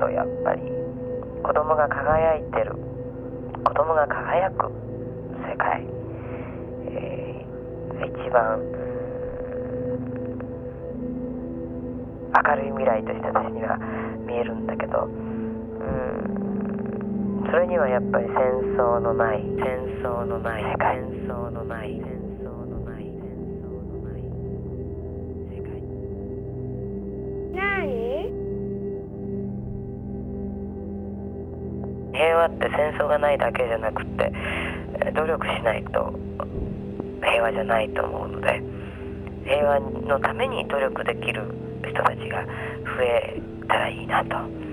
とやっぱり子供が輝いてる、子供が輝く世界、一番明るい未来として私には見えるんだけど、それにはやっぱり戦争のない世界、戦争のない世界平和って戦争がないだけじゃなくて、努力しないと平和じゃないと思うので、平和のために努力できる人たちが増えたらいいなと。